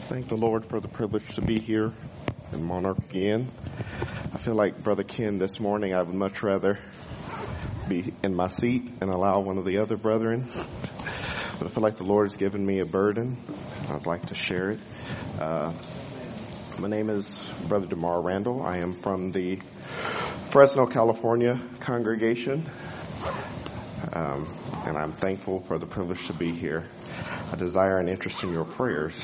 Thank the Lord for the privilege to be here in Monarch again. I feel like Brother Ken this morning, I would much rather be in my seat and allow one of the other brethren. But I feel like the Lord has given me a burden. I'd like to share it. My name is Brother DeMar Randall. I am from the Fresno, California congregation. And I'm thankful for the privilege to be here. I desire and interest in your prayers.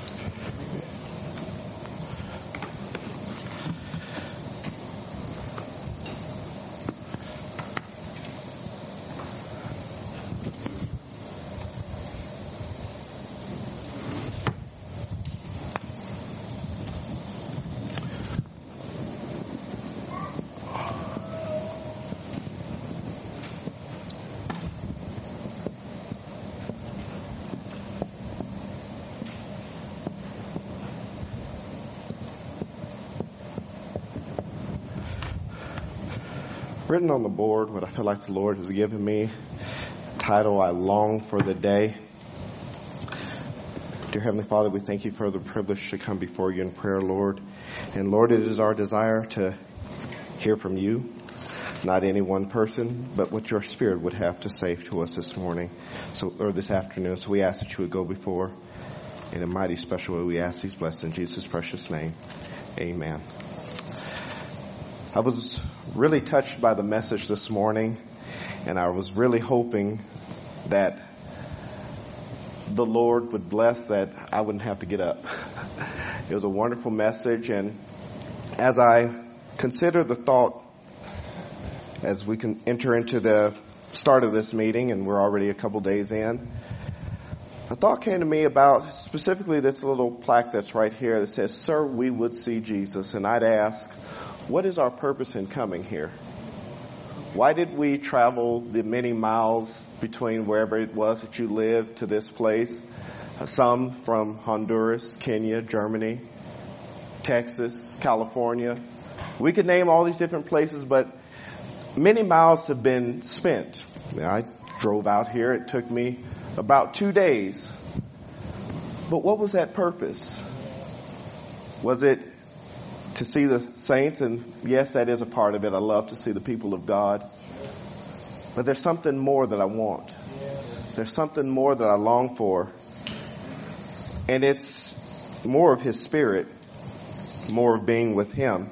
Written on the board, what I feel like the Lord has given me, title, I Long for the Day. Dear Heavenly Father, we thank you for the privilege to come before you in prayer, Lord. And Lord, it is our desire to hear from you, not any one person, but what your Spirit would have to say to us this morning, or this afternoon. So we ask that you would go before. In a mighty special way, we ask these blessings in Jesus' precious name. Amen. I was really touched by the message this morning, and I was really hoping that the Lord would bless that I wouldn't have to get up. It was a wonderful message, and as I consider the thought, as we can enter into the start of this meeting, and we're already a couple days in, a thought came to me about specifically this little plaque that's right here that says, "Sir, we would see Jesus." And I'd ask, what is our purpose in coming here? Why did we travel the many miles between wherever it was that you lived to this place? Some from Honduras, Kenya, Germany, Texas, California. We could name all these different places, but many miles have been spent. I drove out here. It took me about 2 days. But what was that purpose? Was it to see the saints? And yes, that is a part of it. I love to see the people of God. But there's something more that I want. There's something more that I long for. And it's more of His Spirit, more of being with Him.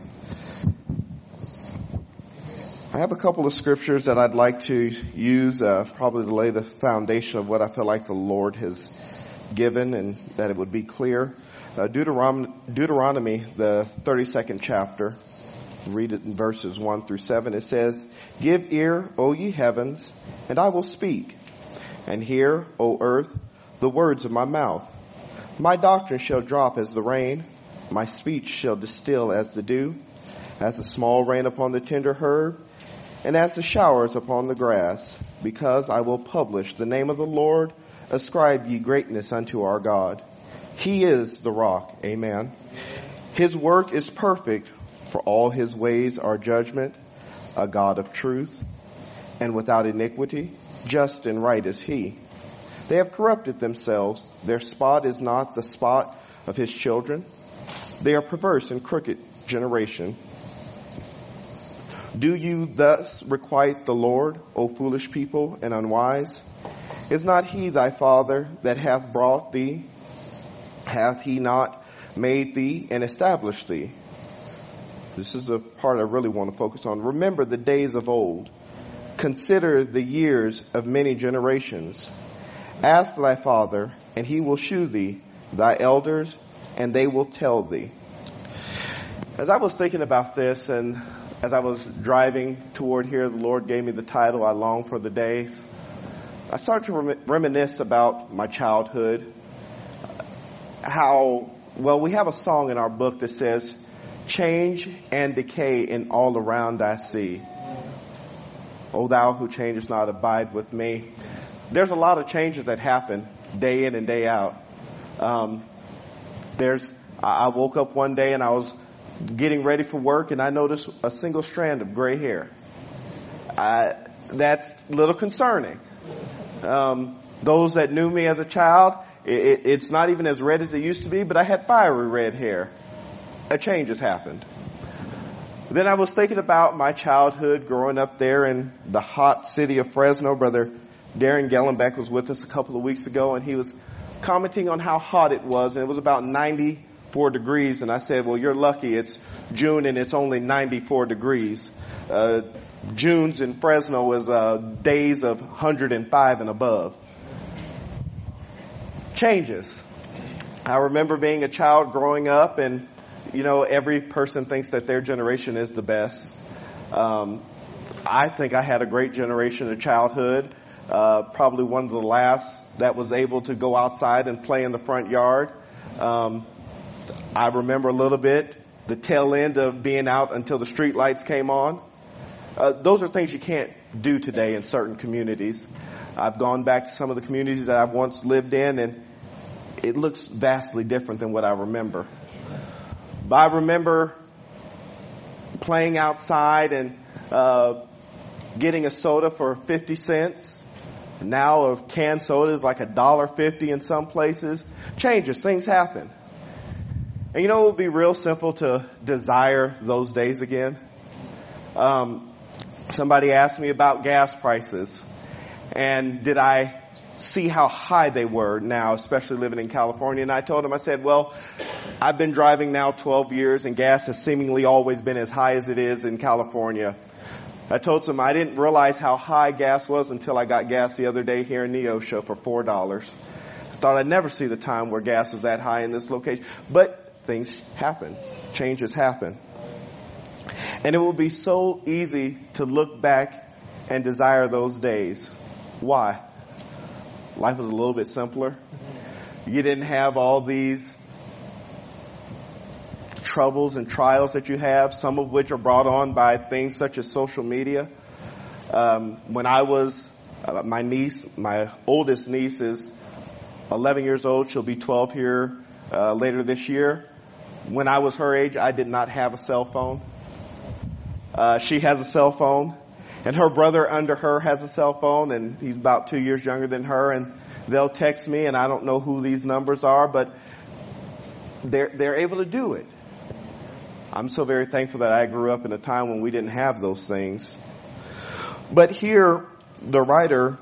I have a couple of scriptures that I'd like to use, probably to lay the foundation of what I feel like the Lord has given, and that it would be clear. Deuteronomy, the 32nd chapter, read it in verses 1 through 7. It says, "Give ear, O ye heavens, and I will speak, and hear, O earth, the words of my mouth. My doctrine shall drop as the rain, my speech shall distill as the dew, as the small rain upon the tender herb, and as the showers upon the grass, because I will publish the name of the Lord. Ascribe ye greatness unto our God. He is the rock." Amen. "His work is perfect, for all His ways are judgment, a God of truth, and without iniquity, just and right is He. They have corrupted themselves. Their spot is not the spot of His children. They are perverse and crooked generation. Do you thus requite the Lord, O foolish people and unwise? Is not He thy Father that hath brought thee? Hath He not made thee and established thee?" This is the part I really want to focus on. "Remember the days of old. Consider the years of many generations. Ask thy father, and he will shew thee, thy elders, and they will tell thee." As I was thinking about this, and as I was driving toward here, the Lord gave me the title, "I Long for the Days." I started to reminisce about my childhood. We have a song in our book that says, "Change and decay in all around I see. O thou who changest not, abide with me." There's a lot of changes that happen day in and day out. I woke up one day and I was getting ready for work, and I noticed a single strand of gray hair. That's a little concerning. Those that knew me as a child, It's not even as red as it used to be, but I had fiery red hair. A change has happened. Then I was thinking about my childhood growing up there in the hot city of Fresno. Brother Darren Gellenbeck was with us a couple of weeks ago, and he was commenting on how hot it was, and it was about 94 degrees. And I said, well, you're lucky. It's June, and it's only 94 degrees. June's in Fresno is days of 105 and above. Changes. I remember being a child growing up, and every person thinks that their generation is the best. I think I had a great generation of childhood. Probably one of the last that was able to go outside and play in the front yard. I remember a little bit the tail end of being out until the street lights came on. Those are things you can't do today in certain communities. I've gone back to some of the communities that I've once lived in, and it looks vastly different than what I remember. But I remember playing outside and getting a soda for 50 cents. Now a canned soda is like $1.50 in some places. Changes, things happen. And it would be real simple to desire those days again. Somebody asked me about gas prices, and did I see how high they were now, especially living in California. And I told him, I said, well, I've been driving now 12 years, and gas has seemingly always been as high as it is in California. I told him I didn't realize how high gas was until I got gas the other day here in Neosho for $4. I thought I'd never see the time where gas was that high in this location. But things happen. Changes happen. And it will be so easy to look back and desire those days. Why? Life was a little bit simpler. You didn't have all these troubles and trials that you have, some of which are brought on by things such as social media. When I was, my oldest niece is 11 years old. She'll be 12 here later this year. When I was her age, I did not have a cell phone. She has a cell phone, and her brother under her has a cell phone, and he's about 2 years younger than her, and they'll text me, and I don't know who these numbers are, but they're able to do it. I'm so very thankful that I grew up in a time when we didn't have those things. But here, the writer,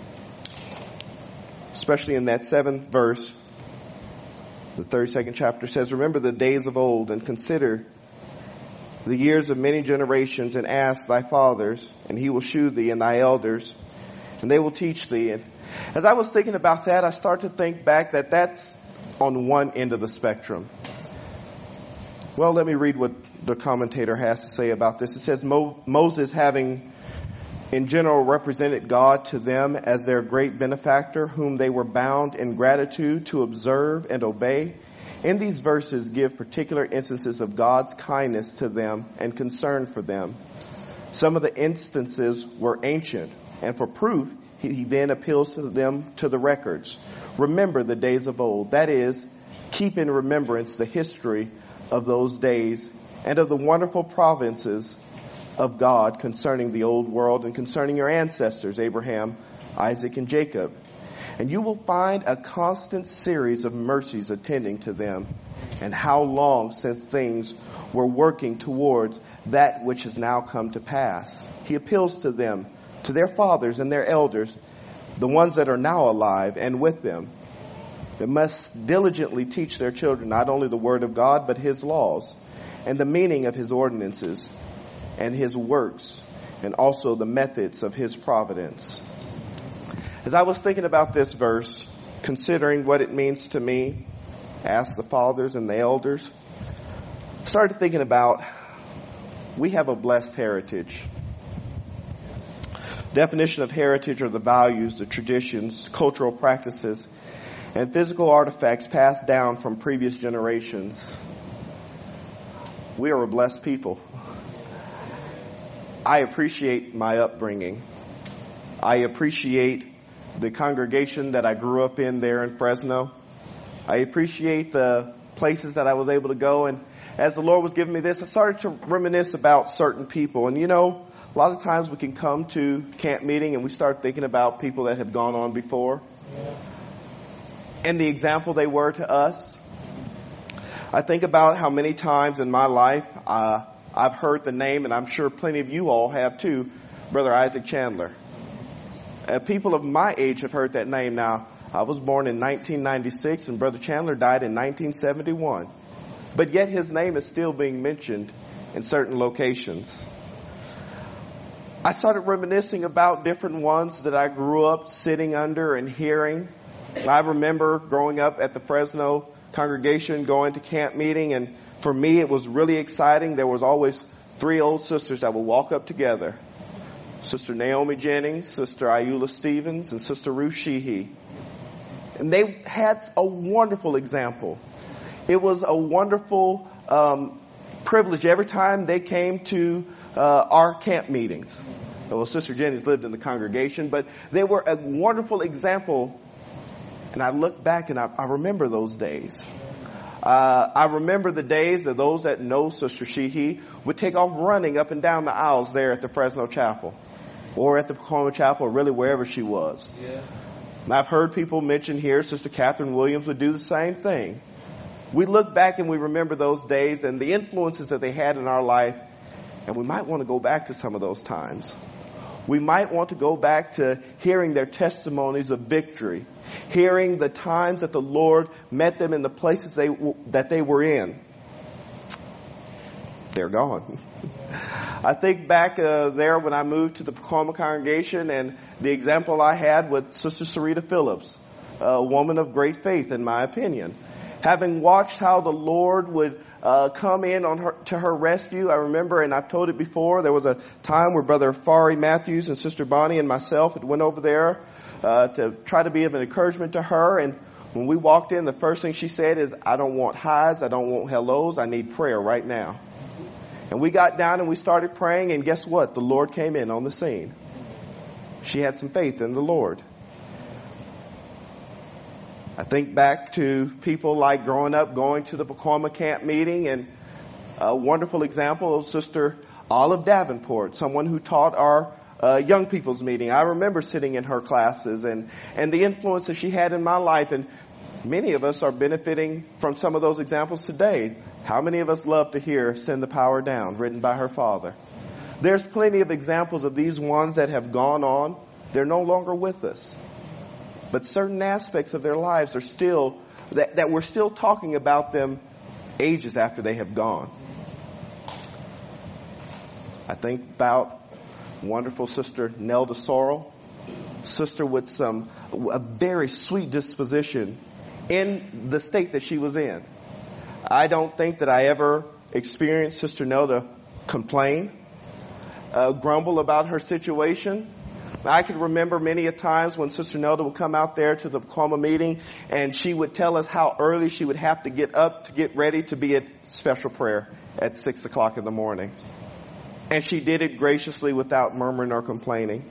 especially in that 7th verse, the 32nd chapter, says, remember the days of old and consider the years of many generations, and ask thy fathers, and he will shew thee, and thy elders, and they will teach thee. And as I was thinking about that, I started to think back that that's on one end of the spectrum. Well, let me read what the commentator has to say about this. It says, Moses, having in general represented God to them as their great benefactor, whom they were bound in gratitude to observe and obey, in these verses give particular instances of God's kindness to them and concern for them. Some of the instances were ancient, and for proof, he then appeals to them to the records. Remember the days of old. That is, keep in remembrance the history of those days and of the wonderful providences of God concerning the old world and concerning your ancestors, Abraham, Isaac, and Jacob. And you will find a constant series of mercies attending to them, and how long since things were working towards that which has now come to pass. He appeals to them, to their fathers and their elders, the ones that are now alive and with them. They must diligently teach their children not only the word of God, but his laws, and the meaning of his ordinances, and his works, and also the methods of his providence. As I was thinking about this verse, considering what it means to me, ask the fathers and the elders, started thinking about we have a blessed heritage. Definition of heritage are the values, the traditions, cultural practices, and physical artifacts passed down from previous generations. We are a blessed people. I appreciate my upbringing. I appreciate the congregation that I grew up in there in Fresno. I appreciate the places that I was able to go. And as the Lord was giving me this, I started to reminisce about certain people. And a lot of times we can come to camp meeting and we start thinking about people that have gone on before. and the example they were to us. I think about how many times in my life I've heard the name, and I'm sure plenty of you all have too, Brother Isaac Chandler. People of my age have heard that name now. I was born in 1996 and Brother Chandler died in 1971. But yet his name is still being mentioned in certain locations. I started reminiscing about different ones that I grew up sitting under and hearing. I remember growing up at the Fresno congregation, going to camp meeting, and for me it was really exciting. There was always 3 old sisters that would walk up together. Sister Naomi Jennings, Sister Ayula Stevens, and Sister Ruth Sheehy. And they had a wonderful example. It was a wonderful privilege every time they came to our camp meetings. Well, Sister Jennings lived in the congregation, but they were a wonderful example. And I look back and I remember those days. I remember the days of those that know Sister Sheehy would take off running up and down the aisles there at the Fresno Chapel or at the Pacoima Chapel, or really wherever she was. Yeah. And I've heard people mention here Sister Catherine Williams would do the same thing. We look back and we remember those days and the influences that they had in our life, and we might want to go back to some of those times. We might want to go back to hearing their testimonies of victory, hearing the times that the Lord met them in the places that they were in. They're gone. I think back there when I moved to the Pacoima congregation and the example I had with Sister Sarita Phillips, a woman of great faith in my opinion. Having watched how the Lord would come in to her rescue, I remember, and I've told it before, there was a time where Brother Fari Matthews and Sister Bonnie and myself had went over there to try to be of an encouragement to her. And when we walked in, the first thing she said is, "I don't want highs, I don't want hellos, I need prayer right now." And we got down and we started praying, and guess what? The Lord came in on the scene. She had some faith in the Lord. I think back to people like growing up, going to the Pacoima camp meeting, and a wonderful example of Sister Olive Davenport, someone who taught our young people's meeting. I remember sitting in her classes and the influence that she had in my life, and many of us are benefiting from some of those examples today. How many of us love to hear Send the Power Down, written by her father? There's plenty of examples of these ones that have gone on. They're no longer with us. But certain aspects of their lives are still, that we're still talking about them ages after they have gone. I think about wonderful Sister Nelda Sorrell, sister with a very sweet disposition in the state that she was in. I don't think that I ever experienced Sister Nelda complain, grumble about her situation. I can remember many a times when Sister Nelda would come out there to the Pacoima meeting and she would tell us how early she would have to get up to get ready to be at special prayer at 6 o'clock in the morning. And she did it graciously without murmuring or complaining.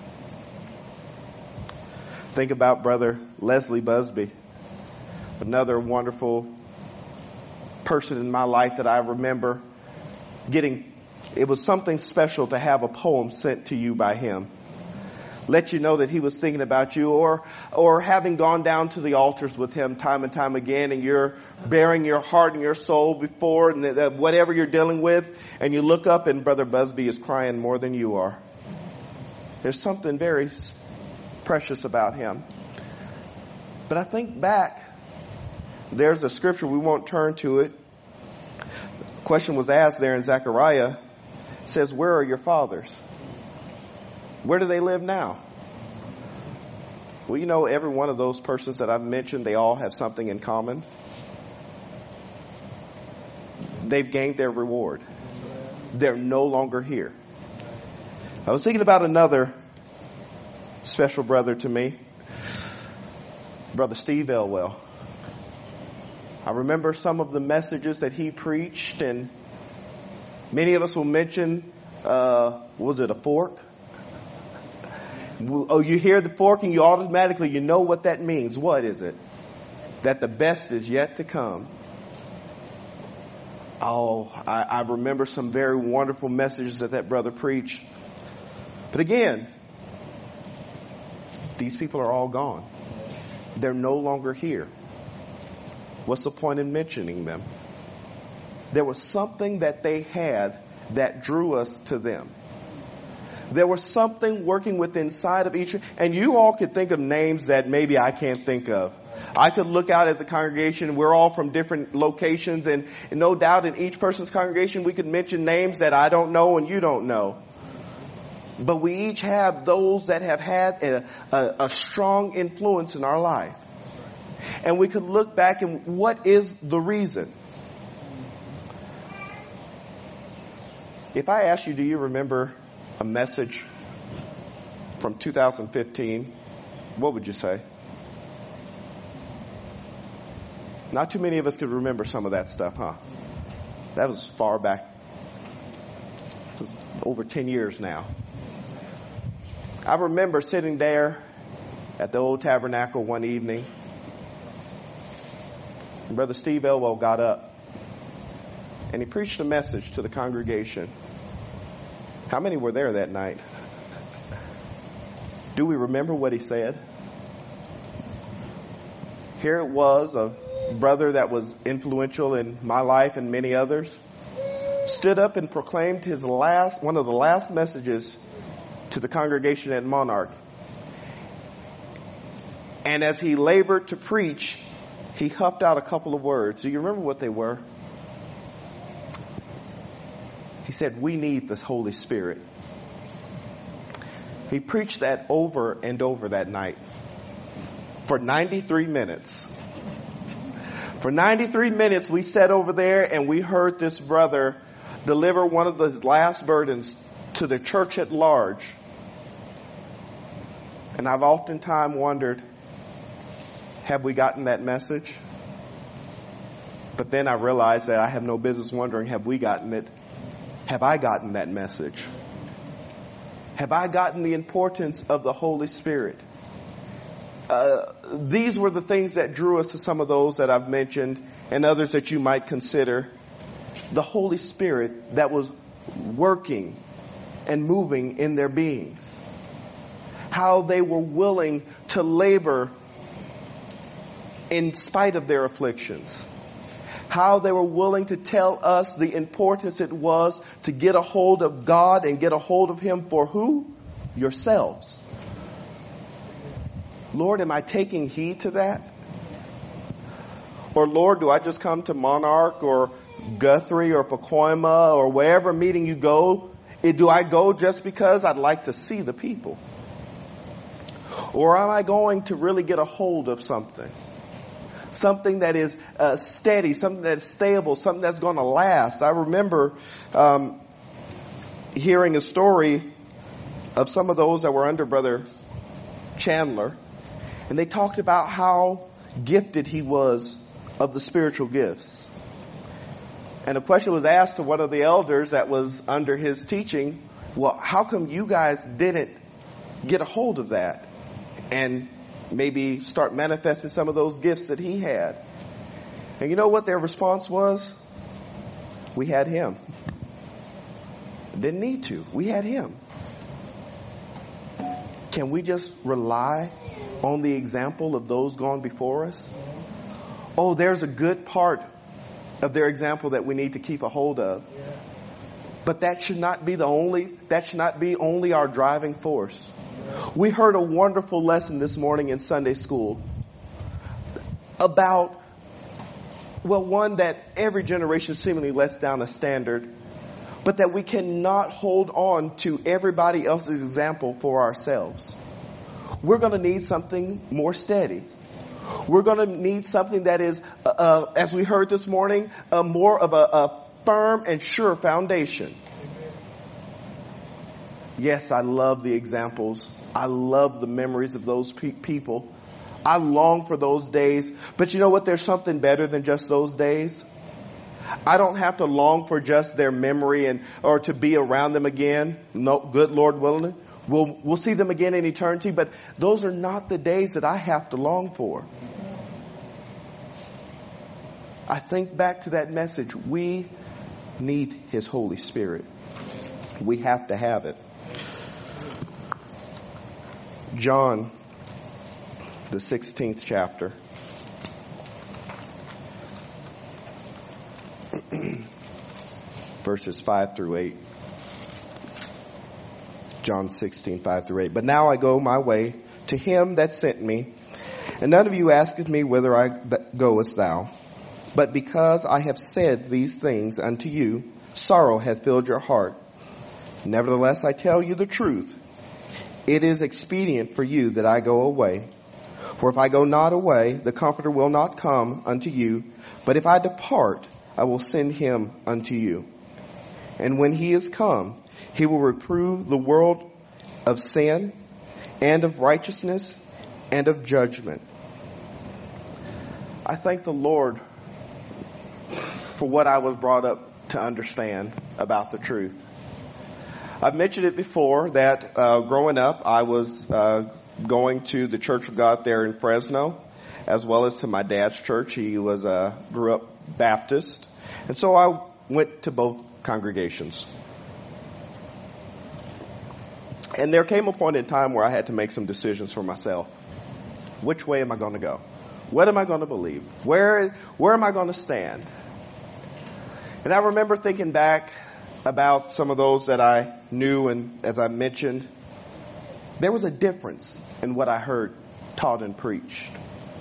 Think about Brother Leslie Busby, another wonderful person in my life that I remember getting. It was something special to have a poem sent to you by him. Let you know that he was thinking about you, or having gone down to the altars with him time and time again, and you're bearing your heart and your soul before and whatever you're dealing with, and you look up and Brother Busby is crying more than you are. There's something very precious about him. But I think back, there's a scripture, we won't turn to it. The question was asked there in Zechariah. It says, "Where are your fathers? Where do they live now?" Well, you know, every one of those persons that I've mentioned, they all have something in common. They've gained their reward. They're no longer here. I was thinking about another special brother to me, Brother Steve Elwell. I remember some of the messages that he preached, and many of us will mention, was it a fork? Oh, you hear the fork and you automatically, you know what that means. What is it? That the best is yet to come. Oh, I remember some very wonderful messages that brother preached. But again, these people are all gone. They're no longer here. What's the point in mentioning them? There was something that they had that drew us to them. There was something working within inside of each, and you all could think of names that maybe I can't think of. I could look out at the congregation. We're all from different locations, and no doubt in each person's congregation we could mention names that I don't know and you don't know. But we each have those that have had a strong influence in our life. And we could look back and what is the reason? If I ask you, do you remember a message from 2015, what would you say? Not too many of us could remember some of that stuff, huh? That was far back. It was over 10 years now. I remember sitting there at the old tabernacle one evening. And Brother Steve Elwell got up and he preached a message to the congregation. How many were there that night? Do we remember what he said? Here it was, a brother that was influential in my life and many others, stood up and proclaimed one of the last messages to the congregation at Monarch. And as he labored to preach, he huffed out a couple of words. Do you remember what they were? He said, we need the Holy Spirit. He preached that over and over that night for 93 minutes. For 93 minutes, we sat over there and we heard this brother deliver one of the last burdens to the church at large. And I've oftentimes wondered, have we gotten that message? But then I realized that I have no business wondering, have we gotten it? Have I gotten that message? Have I gotten the importance of the Holy Spirit? These were the things that drew us to some of those that I've mentioned and others that you might consider. The Holy Spirit that was working and moving in their beings. How they were willing to labor in spite of their afflictions. How they were willing to tell us the importance it was to get a hold of God and get a hold of Him for who? Yourselves. Lord, am I taking heed to that? Or Lord, do I just come to Monarch or Guthrie or Pacoima or wherever meeting you go? Do I go just because I'd like to see the people? Or am I going to really get a hold of something? Something that is steady, something that's stable, something that's going to last. I remember hearing a story of some of those that were under Brother Chandler. And they talked about how gifted he was of the spiritual gifts. And a question was asked to one of the elders that was under his teaching, well, how come you guys didn't get a hold of that and maybe start manifesting some of those gifts that he had? And you know what their response was? We had him. Didn't need to. We had him. Can we just rely on the example of those gone before us? Oh, there's a good part of their example that we need to keep a hold of. But that should not be only our driving force. We heard a wonderful lesson this morning in Sunday school about, well, one that every generation seemingly lets down a standard, but that we cannot hold on to everybody else's example for ourselves. We're going to need something more steady. We're going to need something that is, as we heard this morning, more of a firm and sure foundation. Yes, I love the examples. I love the memories of those people. I long for those days. But you know what? There's something better than just those days. I don't have to long for just their memory or to be around them again. No, good Lord willing. We'll see them again in eternity, but those are not the days that I have to long for. I think back to that message. We need His Holy Spirit. We have to have it. John the 16th chapter. Verses 5 through 8. John 16, 5 through 8. But now I go my way to him that sent me, and none of you asketh me whither I goest thou. But because I have said these things unto you, sorrow hath filled your heart. Nevertheless, I tell you the truth. It is expedient for you that I go away. For if I go not away, the Comforter will not come unto you. But if I depart, I will send him unto you. And when he is come, he will reprove the world of sin and of righteousness and of judgment. I thank the Lord for what I was brought up to understand about the truth. I've mentioned it before that growing up I was going to the Church of God there in Fresno, as well as to my dad's church. He grew up Baptist, and so I went to both congregations. And there came a point in time where I had to make some decisions for myself. Which way am I going to go? What am I going to believe? Where am I going to stand? And I remember thinking back about some of those that I knew, and as I mentioned, there was a difference in what I heard taught and preached.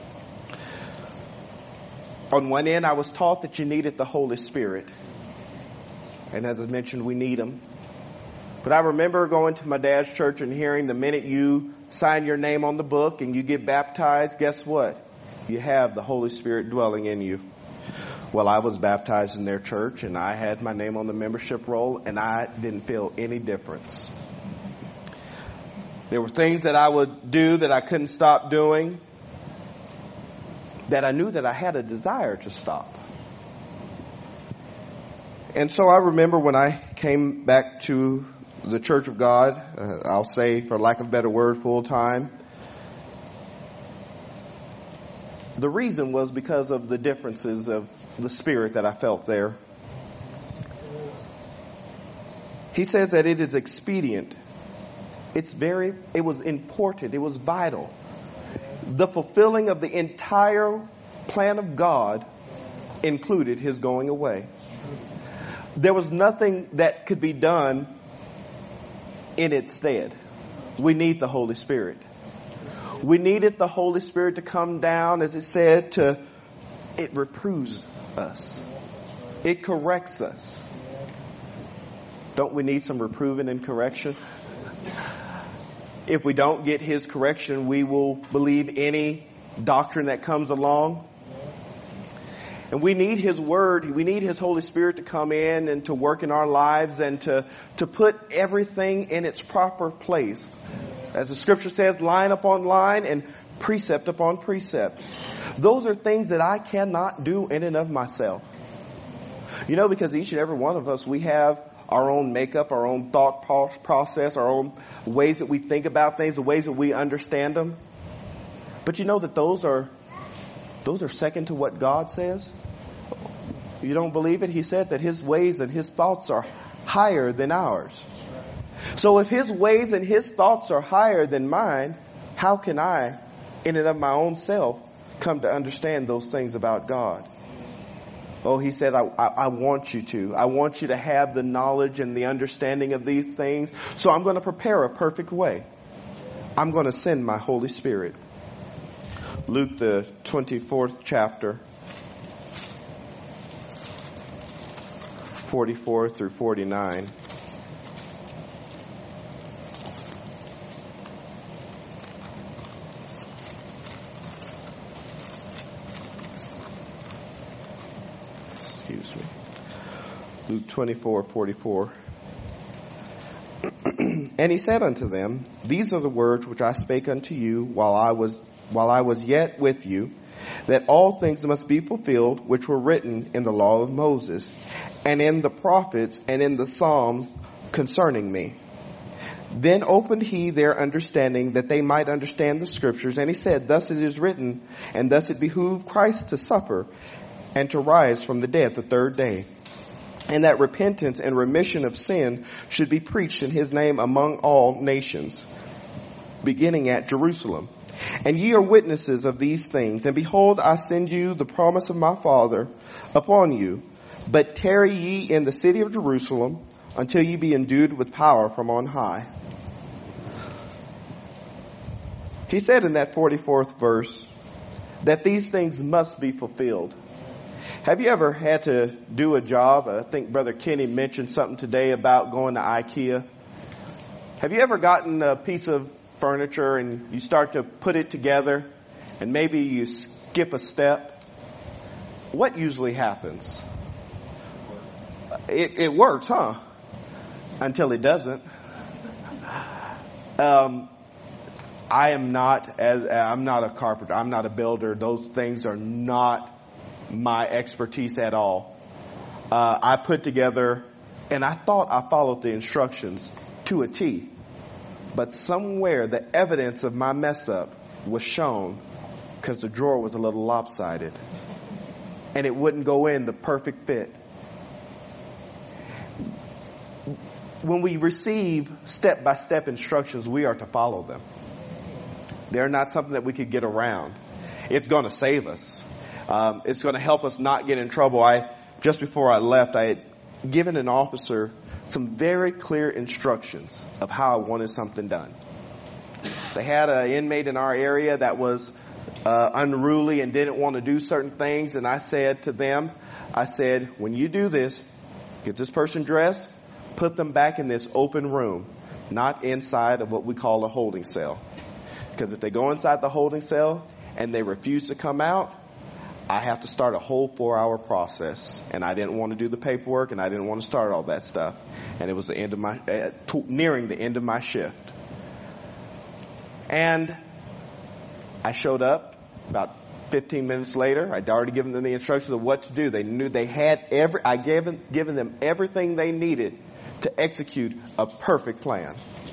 On one end, I was taught that you needed the Holy Spirit. And as I mentioned, we need him. But I remember going to my dad's church and hearing the minute you sign your name on the book and you get baptized, guess what? You have the Holy Spirit dwelling in you. Well, I was baptized in their church and I had my name on the membership roll and I didn't feel any difference. There were things that I would do that I couldn't stop doing, that I knew that I had a desire to stop. And so I remember when I came back to the Church of God, I'll say, for lack of a better word, full time. The reason was because of the differences of the spirit that I felt there. He says that it is expedient. It was important. It was vital. The fulfilling of the entire plan of God included his going away. There was nothing that could be done in its stead. We need the Holy Spirit. We needed the Holy Spirit to come down, as it said, it reproves us. It corrects us. Don't we need some reproving and correction? If we don't get his correction, we will believe any doctrine that comes along. And we need his word. We need his Holy Spirit to come in and to work in our lives and to put everything in its proper place. As the scripture says, line upon line and precept upon precept. Those are things that I cannot do in and of myself. You know, because each and every one of us, we have our own makeup, our own thought process, our own ways that we think about things, the ways that we understand them. But you know that those are second to what God says. You don't believe it? He said that his ways and his thoughts are higher than ours. So if his ways and his thoughts are higher than mine, how can I, in and of my own self, come to understand those things about God? Oh, he said, I want you to. I want you to have the knowledge and the understanding of these things. So I'm going to prepare a perfect way. I'm going to send my Holy Spirit. Luke, the 24th chapter, 44 through 49. Excuse me. Luke 24:44. And he said unto them, these are the words which I spake unto you while I was yet with you, that all things must be fulfilled which were written in the law of Moses, and in the prophets, and in the Psalms concerning me. Then opened he their understanding, that they might understand the scriptures. And he said, thus it is written, and thus it behooved Christ to suffer, and to rise from the dead the third day, and that repentance and remission of sin should be preached in his name among all nations, beginning at Jerusalem. And ye are witnesses of these things. And behold, I send you the promise of my Father upon you. But tarry ye in the city of Jerusalem until ye be endued with power from on high. He said in that 44th verse that these things must be fulfilled. Have you ever had to do a job? I think Brother Kenny mentioned something today about going to IKEA. Have you ever gotten a piece of furniture and you start to put it together and maybe you skip a step? What usually happens? It works, huh? Until it doesn't. I'm not a carpenter. I'm not a builder. Those things are not my expertise at all. I put together, and I thought I followed the instructions to a T. But somewhere the evidence of my mess up was shown because the drawer was a little lopsided. And it wouldn't go in the perfect fit. When we receive step-by-step instructions, we are to follow them. They're not something that we could get around. It's going to save us. It's going to help us not get in trouble. Just before I left, I had given an officer some very clear instructions of how I wanted something done. They had an inmate in our area that was unruly and didn't want to do certain things. And I said to them, when you do this, get this person dressed, put them back in this open room, not inside of what we call a holding cell. Because if they go inside the holding cell and they refuse to come out, I have to start a whole 4-hour process. And I didn't want to do the paperwork and I didn't want to start all that stuff. And it was the end of my, nearing the end of my shift. And I showed up about 15 minutes later. I'd already given them the instructions of what to do. They knew they had I given them everything they needed to execute a perfect plan.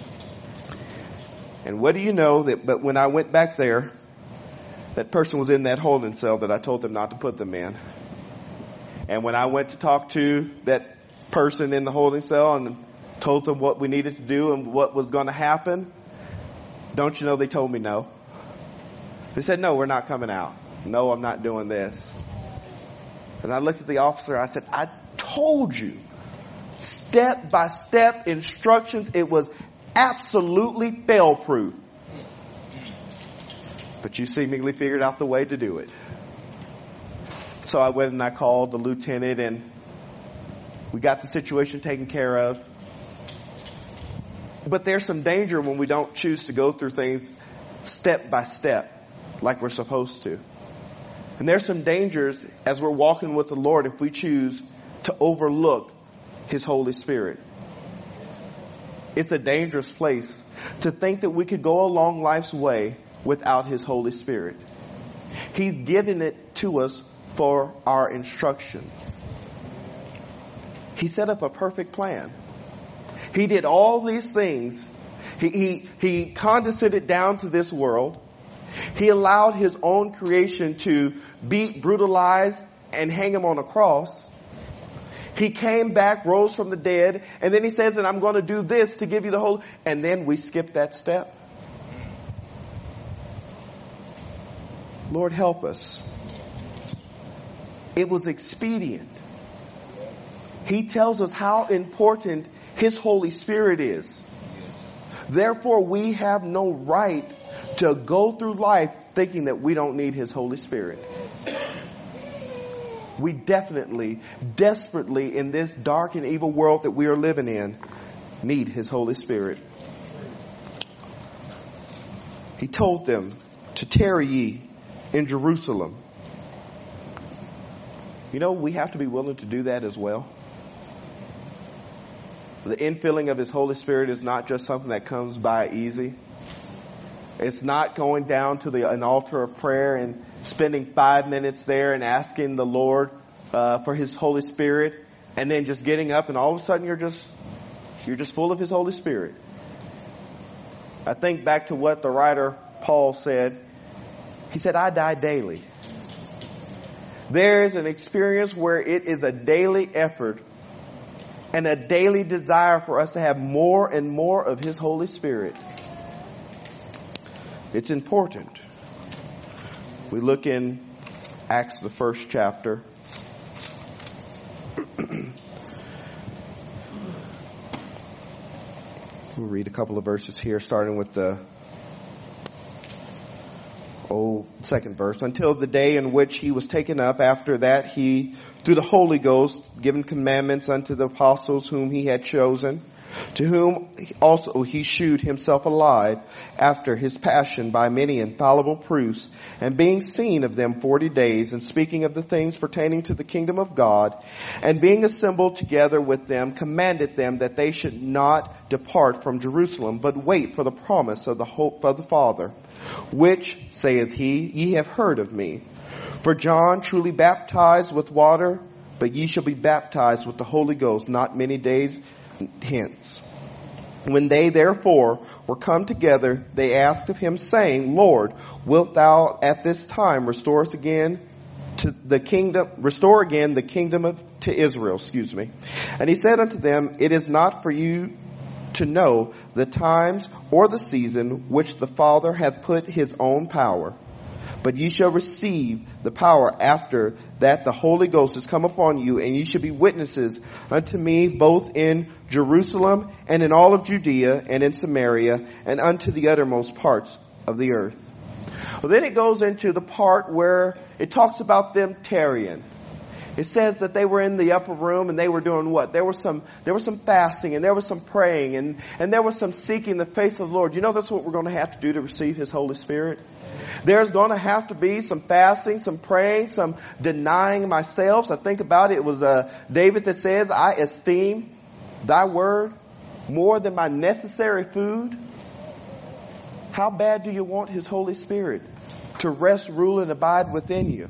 And what do you know but when I went back there, that person was in that holding cell that I told them not to put them in. And when I went to talk to that person in the holding cell and told them what we needed to do and what was going to happen, don't you know they told me no? They said, no, we're not coming out. No, I'm not doing this. And I looked at the officer. I said, I told you, step-by-step instructions. It was absolutely fail-proof. But you seemingly figured out the way to do it. So I went and I called the lieutenant and we got the situation taken care of. But there's some danger when we don't choose to go through things step by step like we're supposed to. And there's some dangers as we're walking with the Lord if we choose to overlook His Holy Spirit. It's a dangerous place to think that we could go along life's way without His Holy Spirit. He's given it to us for our instruction. He set up a perfect plan. He did all these things. He condescended down to this world. He allowed His own creation to be brutalized and hang Him on a cross. He came back, rose from the dead, and then He says, and I'm going to do this to give you the whole, and then we skip that step. Lord, help us. It was expedient. He tells us how important His Holy Spirit is. Therefore, we have no right to go through life thinking that we don't need His Holy Spirit. We definitely, desperately, in this dark and evil world that we are living in, need His Holy Spirit. He told them to tarry ye in Jerusalem. You know, we have to be willing to do that as well. The infilling of His Holy Spirit is not just something that comes by easy. It's not going down to an altar of prayer and spending 5 minutes there and asking the Lord for His Holy Spirit and then just getting up and all of a sudden you're just full of His Holy Spirit. I think back to what the writer Paul said. He said, I die daily. There is an experience where it is a daily effort and a daily desire for us to have more and more of His Holy Spirit. It's important. We look in Acts, the first chapter. We'll read a couple of verses here, starting with the second verse. Until the day in which he was taken up, after that he, through the Holy Ghost, given commandments unto the apostles whom he had chosen, to whom also he shewed himself alive after his passion by many infallible proofs, and being seen of them 40 days, and speaking of the things pertaining to the kingdom of God, and being assembled together with them, commanded them that they should not depart from Jerusalem, but wait for the promise of the hope of the Father, which, saith he, ye have heard of me. For John truly baptized with water, but ye shall be baptized with the Holy Ghost not many days hence. When they therefore were come together, they asked of him, saying, Lord, wilt thou at this time restore again the kingdom to Israel? And he said unto them, it is not for you to know the times or the season which the Father hath put his own power. But ye shall receive the power after that the Holy Ghost is come upon you, and ye shall be witnesses unto me both in Jerusalem and in all of Judea and in Samaria and unto the uttermost parts of the earth. Well, then it goes into the part where it talks about them tarrying. It says that they were in the upper room and they were doing what? There was some fasting and there was some praying and there was some seeking the face of the Lord. You know that's what we're going to have to do to receive His Holy Spirit? There's going to have to be some fasting, some praying, some denying myself. So think about it. It was David that says, I esteem thy word more than my necessary food. How bad do you want His Holy Spirit to rest, rule, and abide within you?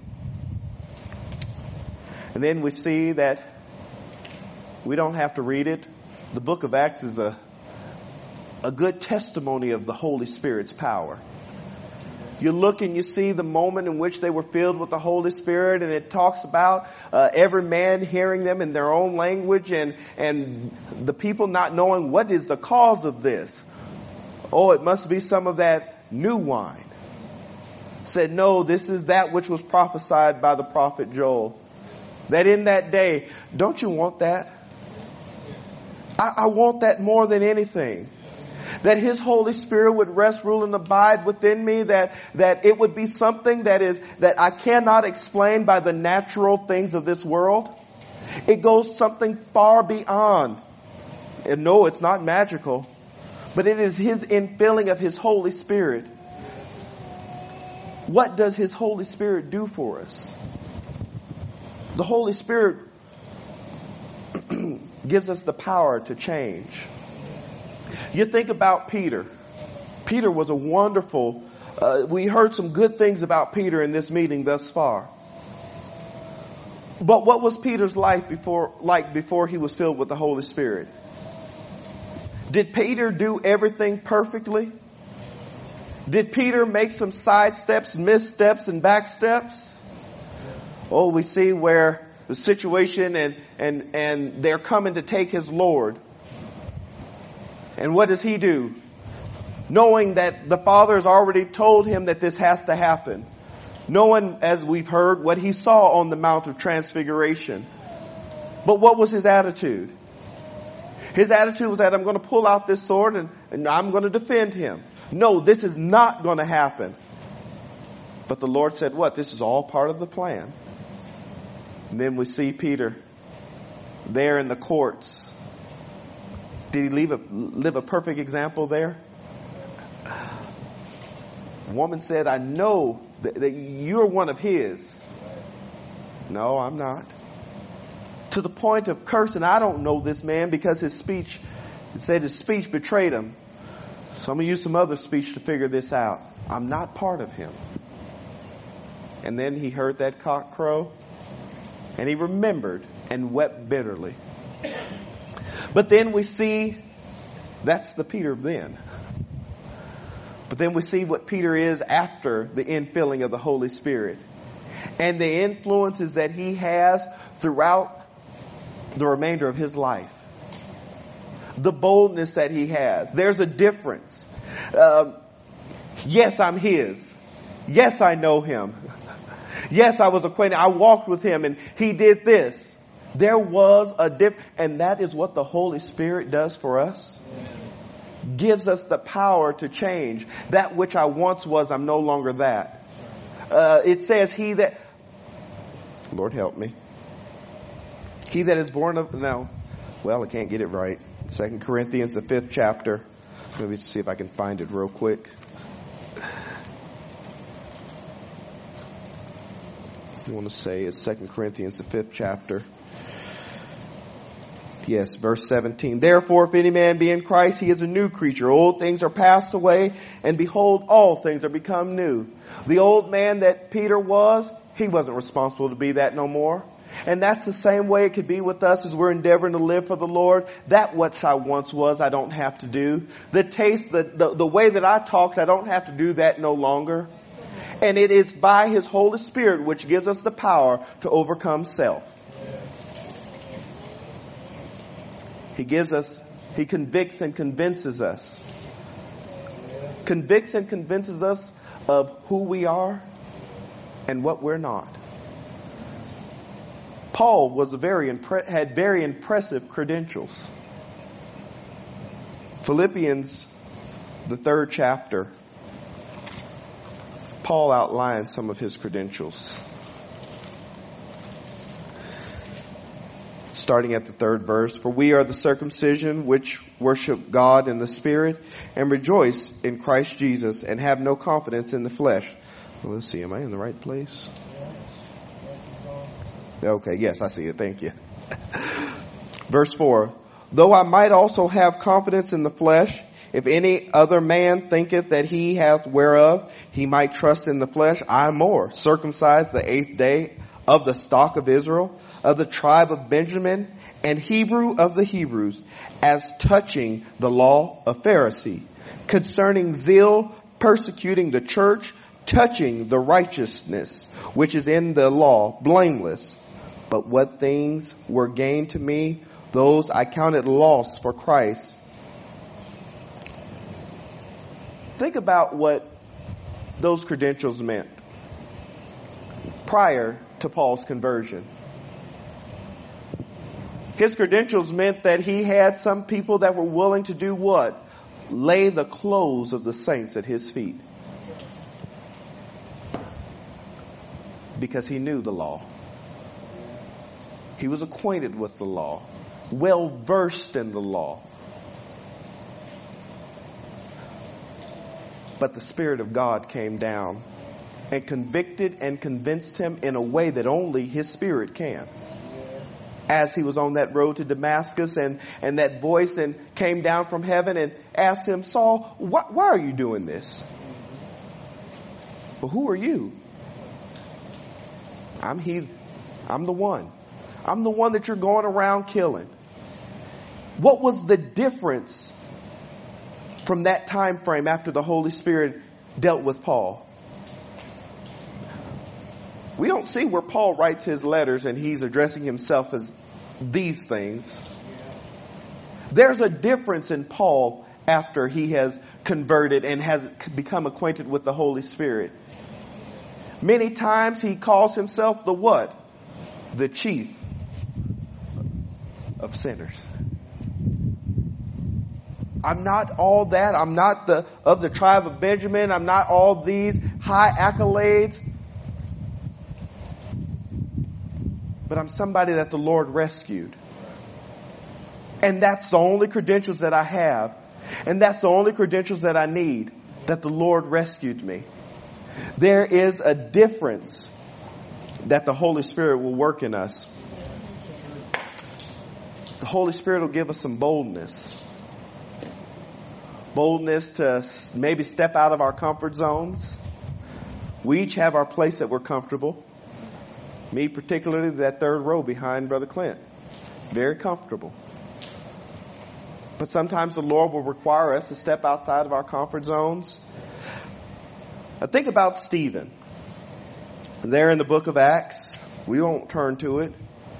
And then we see that we don't have to read it. The book of Acts is a good testimony of the Holy Spirit's power. You look and you see the moment in which they were filled with the Holy Spirit, and it talks about every man hearing them in their own language and the people not knowing what is the cause of this. Oh, it must be some of that new wine. Said, no, this is that which was prophesied by the prophet Joel. That in that day, don't you want that? I want that more than anything. That His Holy Spirit would rest, rule, and abide within me. That it would be something that I cannot explain by the natural things of this world. It goes something far beyond. And no, it's not magical. But it is His infilling of His Holy Spirit. What does His Holy Spirit do for us? The Holy Spirit gives us the power to change. You think about Peter. Peter was a wonderful, we heard some good things about Peter in this meeting thus far. But what was Peter's life before he was filled with the Holy Spirit? Did Peter do everything perfectly? Did Peter make some side steps, missteps, and back steps? Oh, we see where the situation and they're coming to take his Lord. And what does he do? Knowing that the Father has already told him that this has to happen. Knowing, as we've heard, what he saw on the Mount of Transfiguration. But what was his attitude? His attitude was that I'm going to pull out this sword and I'm going to defend him. No, this is not going to happen. But the Lord said, what? This is all part of the plan. And then we see Peter there in the courts. Did he live a perfect example there? A woman said, I know that you're one of his. No, I'm not. To the point of cursing, I don't know this man because his speech betrayed him. So I'm going to use some other speech to figure this out. I'm not part of him. And then he heard that cock crow. And he remembered and wept bitterly. But then we see, that's the Peter then. But then we see what Peter is after the infilling of the Holy Spirit. And the influences that he has throughout the remainder of his life. The boldness that he has. There's a difference. Yes, I'm his. Yes, I know him. Yes, I was acquainted. I walked with him and he did this. There was a difference. And that is what the Holy Spirit does for us. Gives us the power to change. That which I once was, I'm no longer that. It says he that, Lord help me. He that is born of, no, well, I can't get it right. 2 Corinthians, the 5th chapter. Let me see if I can find it real quick. I want to say it's 2 Corinthians, the 5th chapter. Yes, verse 17. Therefore, if any man be in Christ, he is a new creature. Old things are passed away, and behold, all things are become new. The old man that Peter was, he wasn't responsible to be that no more. And that's the same way it could be with us as we're endeavoring to live for the Lord. That which I once was, I don't have to do. The taste, the way that I talked, I don't have to do that no longer. And it is by His Holy Spirit which gives us the power to overcome self. He convicts and convinces us. Convicts and convinces us of who we are and what we're not. Paul was had very impressive credentials. Philippians, the 3rd chapter, Paul outlines some of his credentials. Starting at the 3rd verse, for we are the circumcision which worship God in the Spirit and rejoice in Christ Jesus and have no confidence in the flesh. Well, let's see, am I in the right place? Okay, yes, I see it. Thank you. Verse 4, though I might also have confidence in the flesh, if any other man thinketh that he hath whereof he might trust in the flesh, I more, circumcised the 8th day, of the stock of Israel, of the tribe of Benjamin, and Hebrew of the Hebrews, as touching the law, a Pharisee, concerning zeal, persecuting the church, touching the righteousness which is in the law, blameless. But what things were gained to me, those I counted loss for Christ. Think about what those credentials meant prior to Paul's conversion. His credentials meant that he had some people that were willing to do what? Lay the clothes of the saints at his feet. Because he knew the law. He was acquainted with the law. Well versed in the law. But the Spirit of God came down and convicted and convinced him in a way that only His Spirit can. As he was on that road to Damascus and that voice and came down from heaven and asked him, Saul, why are you doing this? Well, who are you? I'm the one. I'm the one that you're going around killing. What was the difference from that time frame after the Holy Spirit dealt with Paul? We don't see where Paul writes his letters and he's addressing himself as these things. There's a difference in Paul after he has converted and has become acquainted with the Holy Spirit. Many times he calls himself the what? The chief of sinners. I'm not all that. I'm not of the tribe of Benjamin. I'm not all these high accolades. But I'm somebody that the Lord rescued. And that's the only credentials that I have. And that's the only credentials that I need. That the Lord rescued me. There is a difference that the Holy Spirit will work in us. The Holy Spirit will give us some boldness. Boldness to maybe step out of our comfort zones. We each have our place that we're comfortable. Me particularly, that 3rd row behind Brother Clint. Very comfortable. But sometimes the Lord will require us to step outside of our comfort zones. Now think about Stephen. There in the book of Acts. We won't turn to it.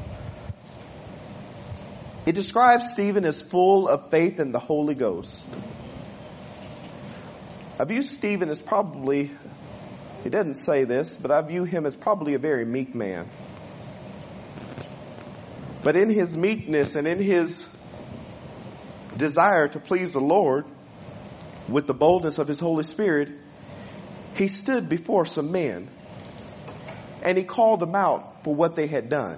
It describes Stephen as full of faith in the Holy Ghost. I view Stephen as probably He doesn't say this, but I view him as probably a very meek man. But in his meekness and in his desire to please the Lord with the boldness of his Holy Spirit, he stood before some men and he called them out for what they had done.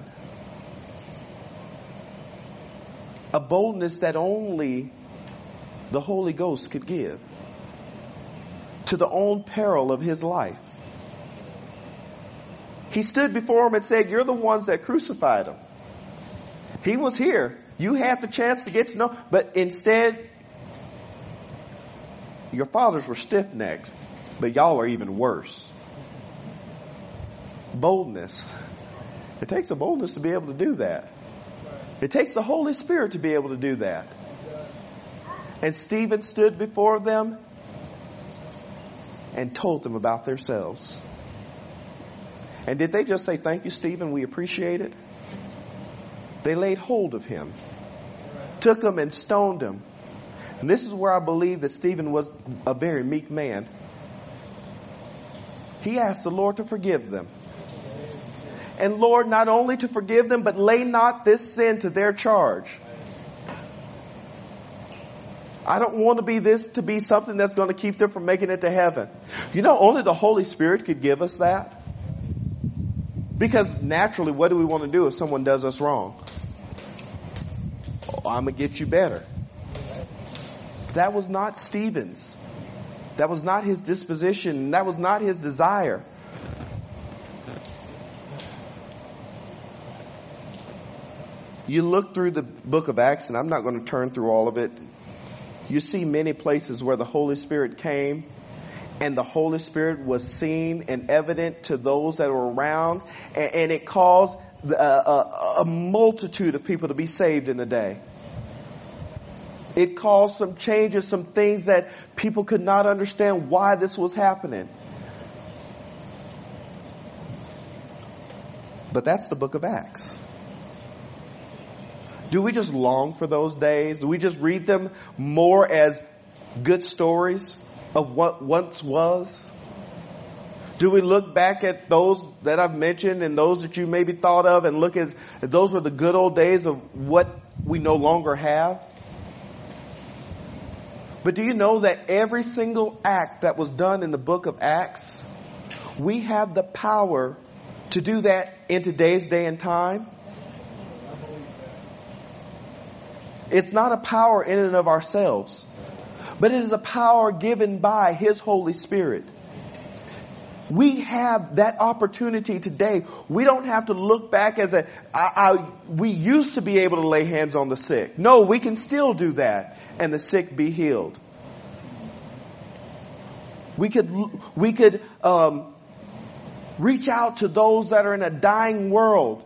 A boldness that only the Holy Ghost could give, to the own peril of his life. He stood before them and said, you're the ones that crucified him. He was here. You had the chance to get to know, but instead, your fathers were stiff-necked, but y'all are even worse. Boldness. It takes a boldness to be able to do that. It takes the Holy Spirit to be able to do that. And Stephen stood before them and told them about themselves. And did they just say, thank you, Stephen, we appreciate it? They laid hold of him, took him and stoned him. And this is where I believe that Stephen was a very meek man. He asked the Lord to forgive them. And Lord, not only to forgive them, but lay not this sin to their charge. I don't want to be something that's going to keep them from making it to heaven. You know, only the Holy Spirit could give us that. Because naturally, what do we want to do if someone does us wrong? Oh, I'm going to get you better. That was not Stephen's. That was not his disposition. That was not his desire. You look through the book of Acts, and I'm not going to turn through all of it. You see many places where the Holy Spirit came, and the Holy Spirit was seen and evident to those that were around, and it caused a multitude of people to be saved in a day. It caused some changes, some things that people could not understand why this was happening. But that's the book of Acts. Do we just long for those days? Do we just read them more as good stories of what once was? Do we look back at those that I've mentioned and those that you maybe thought of and look as those were the good old days of what we no longer have? But do you know that every single act that was done in the book of Acts, we have the power to do that in today's day and time? It's not a power in and of ourselves, but it is a power given by His Holy Spirit. We have that opportunity today. We don't have to look back as we used to be able to lay hands on the sick. No, we can still do that and the sick be healed. We could reach out to those that are in a dying world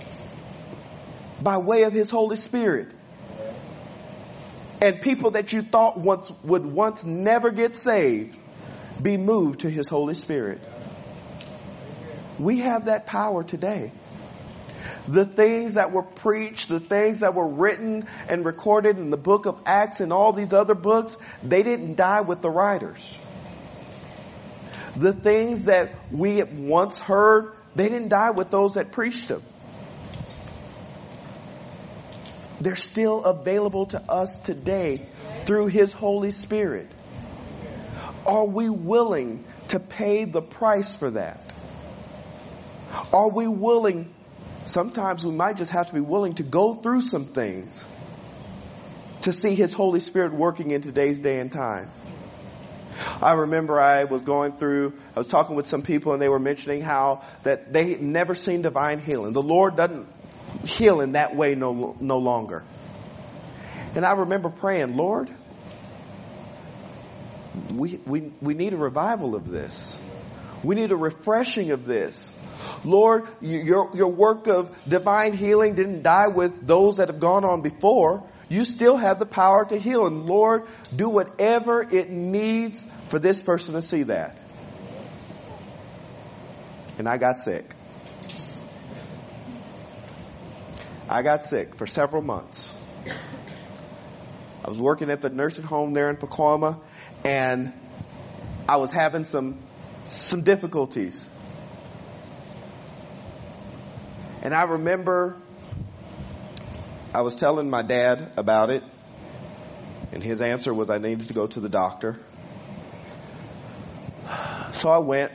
by way of His Holy Spirit. And people that you thought would once never get saved, be moved to His Holy Spirit. We have that power today. The things that were preached, the things that were written and recorded in the book of Acts and all these other books, they didn't die with the writers. The things that we once heard, they didn't die with those that preached them. They're still available to us today through His Holy Spirit. Are we willing to pay the price for that? Are we willing? Sometimes we might just have to be willing to go through some things to see His Holy Spirit working in today's day and time. I remember I was talking with some people and they were mentioning how that they had never seen divine healing. The Lord doesn't heal in that way no longer. And I remember praying, Lord, we need a revival of this. We need a refreshing of this. Lord, your work of divine healing didn't die with those that have gone on before. You still have the power to heal. And Lord, do whatever it needs for this person to see that. And I got sick. I got sick for several months. I was working at the nursing home there in Pacoima, and I was having some some difficulties. And I remember I was telling my dad about it, and his answer was I needed to go to the doctor. So I went.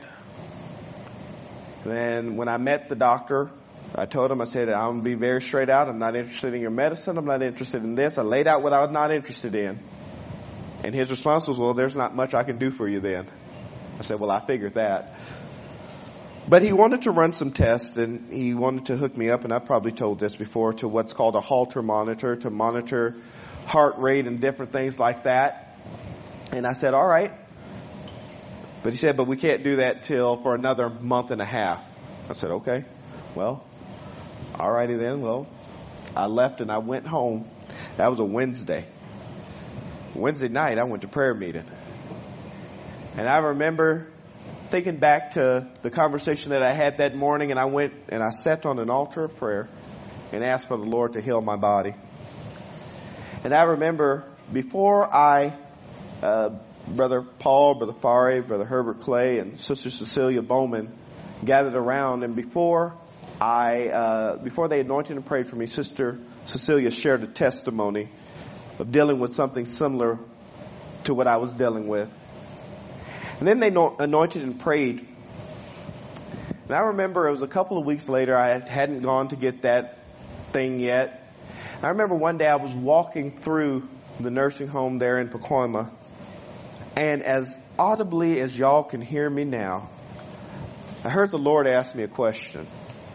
And when I met the doctor, I told him, I said, I'm going to be very straight out. I'm not interested in your medicine. I'm not interested in this. I laid out what I was not interested in. And his response was, well, there's not much I can do for you then. I said, well, I figured that. But he wanted to run some tests, and he wanted to hook me up, and I probably told this before, to what's called a Holter monitor, to monitor heart rate and different things like that. And I said, all right. But he said, but we can't do that till for another month and a half. I said, okay. Well, all righty then. Well, I left and I went home. That was a Wednesday. Wednesday night, I went to prayer meeting. And I remember thinking back to the conversation that I had that morning, and I went and I sat on an altar of prayer and asked for the Lord to heal my body. And I remember before Brother Paul, Brother Fari, Brother Herbert Clay, and Sister Cecilia Bowman gathered around, and before they anointed and prayed for me, Sister Cecilia shared a testimony of dealing with something similar to what I was dealing with. And then they anointed and prayed. And I remember it was a couple of weeks later. I hadn't gone to get that thing yet. I remember one day I was walking through the nursing home there in Pacoima. And as audibly as y'all can hear me now, I heard the Lord ask me a question.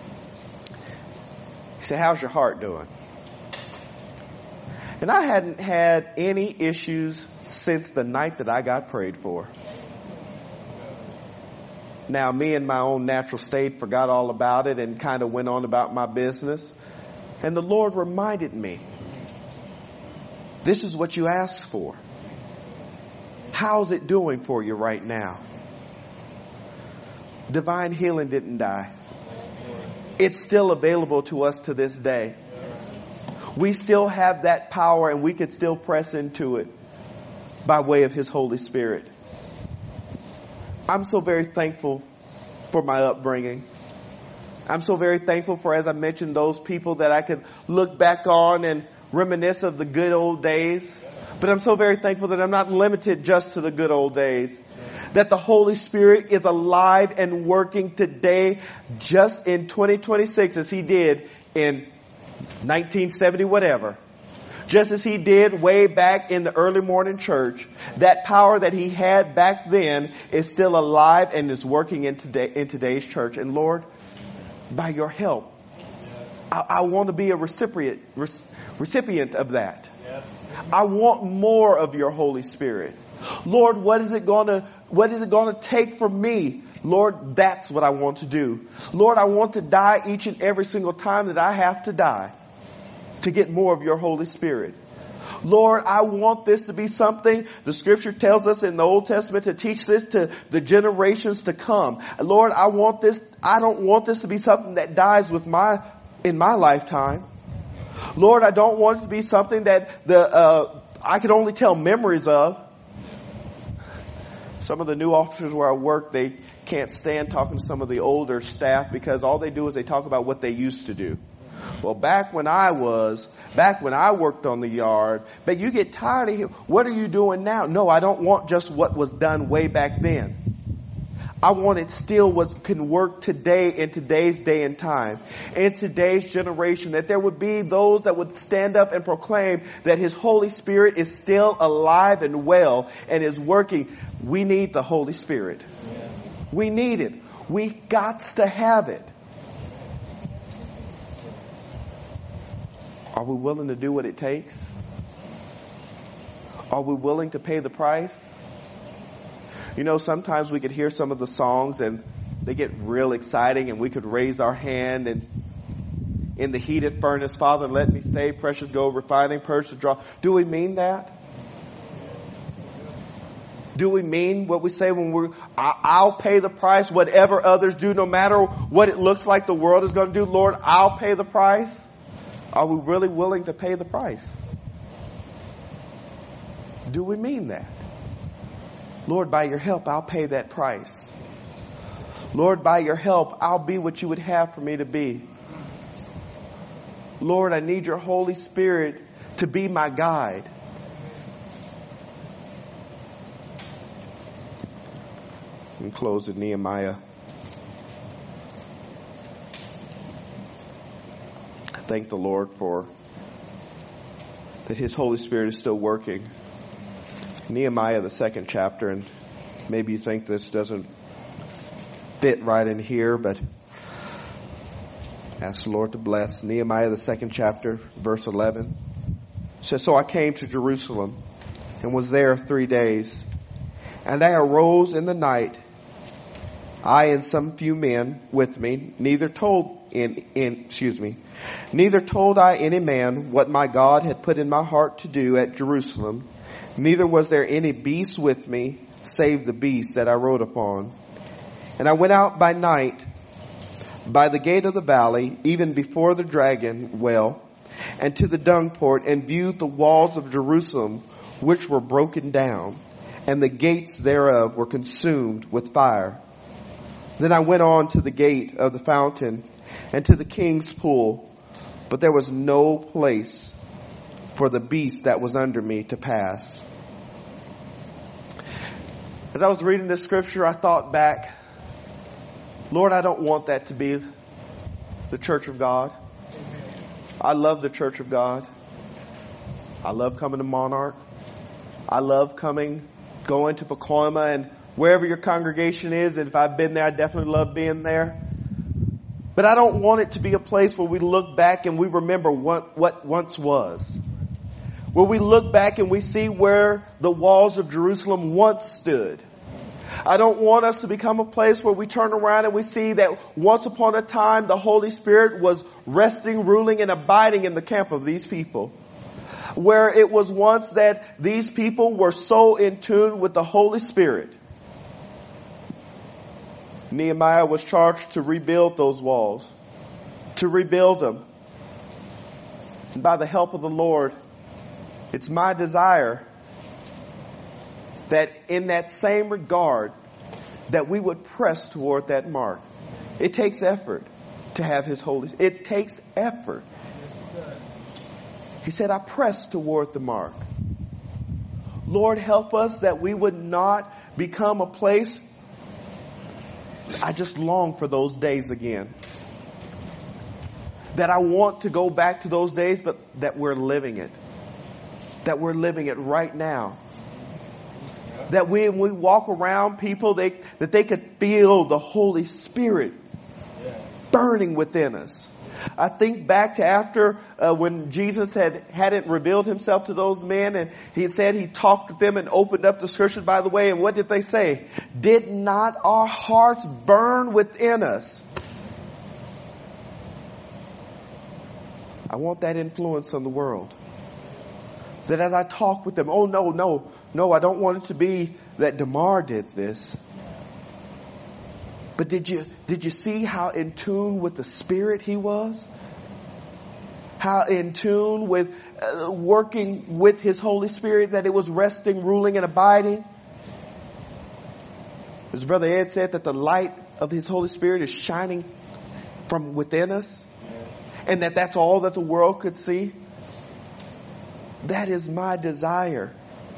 He said, how's your heart doing? And I hadn't had any issues since the night that I got prayed for. Now, me in my own natural state forgot all about it and kind of went on about my business. And the Lord reminded me, this is what you asked for. How's it doing for you right now? Divine healing didn't die. It's still available to us to this day. We still have that power, and we could still press into it by way of His Holy Spirit. I'm so very thankful for my upbringing. I'm so very thankful for, as I mentioned, those people that I could look back on and reminisce of the good old days. But I'm so very thankful that I'm not limited just to the good old days. That the Holy Spirit is alive and working today, just in 2026, as He did in 1970 whatever. Just as He did way back in the early morning church. That power that He had back then is still alive and is working in today's church. And Lord, by Your help, I want to be a recipient of that. I want more of Your Holy Spirit. Lord, what is it going to take for me? Lord, that's what I want to do. Lord, I want to die each and every single time that I have to die to get more of Your Holy Spirit. Lord, I want this to be something the Scripture tells us in the Old Testament to teach this to the generations to come. Lord, I don't want this to be something that dies in my lifetime. Lord, I don't want it to be something that I can only tell memories of. Some of the new officers where I work, they can't stand talking to some of the older staff because all they do is they talk about what they used to do. Well, back when I worked on the yard, but you get tired of hearing, what are you doing now? No, I don't want just what was done way back then. I want it still what can work today in today's day and time, in today's generation, that there would be those that would stand up and proclaim that His Holy Spirit is still alive and well and is working. We need the Holy Spirit. We need it. We got to have it. Are we willing to do what it takes? Are we willing to pay the price? You know, sometimes we could hear some of the songs and they get real exciting and we could raise our hand and in the heated furnace, Father, let me stay, precious gold, refining, purge to draw. Do we mean that? Do we mean what we say when I'll pay the price, whatever others do, no matter what it looks like the world is going to do, Lord, I'll pay the price? Are we really willing to pay the price? Do we mean that? Lord, by Your help, I'll pay that price. Lord, by your help, I'll be what you would have for me to be. Lord, I need your Holy Spirit to be my guide. And close with Nehemiah. I thank the Lord for that His Holy Spirit is still working. Nehemiah, the 2nd chapter, and maybe you think this doesn't fit right in here, but ask the Lord to bless. Nehemiah, the 2nd chapter, verse 11. It says, So I came to Jerusalem and was there 3 days. And I arose in the night, I and some few men with me, neither told I any man what my God had put in my heart to do at Jerusalem, neither was there any beast with me, save the beast that I rode upon. And I went out by night by the gate of the valley, even before the dragon well, and to the dung port, and viewed the walls of Jerusalem, which were broken down, and the gates thereof were consumed with fire. Then I went on to the gate of the fountain, and to the king's pool, but there was no place for the beast that was under me to pass. As I was reading this scripture, I thought back, Lord, I don't want that to be the church of God. I love the church of God. I love coming to Monarch. I love going to Pacoima and wherever your congregation is. And if I've been there, I definitely love being there. But I don't want it to be a place where we look back and we remember what once was. Where we look back and we see where the walls of Jerusalem once stood. I don't want us to become a place where we turn around and we see that once upon a time the Holy Spirit was resting, ruling, and abiding in the camp of these people. Where it was once that these people were so in tune with the Holy Spirit. Nehemiah was charged to rebuild those walls. To rebuild them. And by the help of the Lord, it's my desire that in that same regard, that we would press toward that mark. It takes effort to have His Holy. It takes effort. He said, I press toward the mark. Lord, help us that we would not become a place. I just long for those days again. That I want to go back to those days, but that we're living it. That we're living it right now. That when we walk around people, that they could feel the Holy Spirit burning within us. I think back to after when Jesus hadn't revealed Himself to those men, and He said He talked with them and opened up the scriptures by the way. And what did they say? Did not our hearts burn within us? I want that influence on the world. That as I talk with them, oh no, I don't want it to be that DeMar did this. But did you see how in tune with the Spirit he was? How in tune with working with His Holy Spirit, that it was resting, ruling, and abiding? As Brother Ed said, that the light of His Holy Spirit is shining from within us. And that's all that the world could see. That is my desire.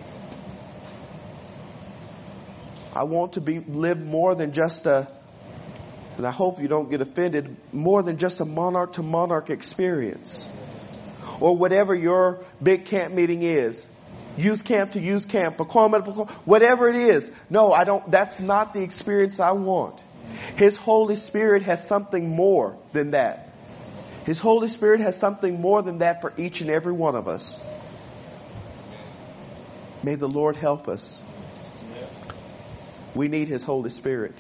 I want to live more than just and I hope you don't get offended, more than just a monarch to monarch experience. Or whatever your big camp meeting is. Youth camp to youth camp, Pacoima to Pacoima, whatever it is. No, that's not the experience I want. His Holy Spirit has something more than that. His Holy Spirit has something more than that for each and every one of us. May the Lord help us. We need His Holy Spirit.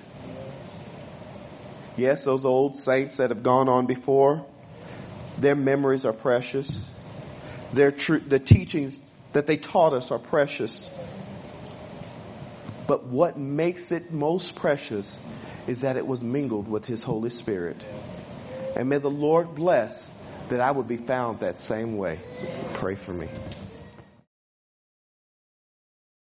Yes, those old saints that have gone on before, their memories are precious. The teachings that they taught us are precious. But what makes it most precious is that it was mingled with His Holy Spirit. And may the Lord bless that I would be found that same way. Pray for me.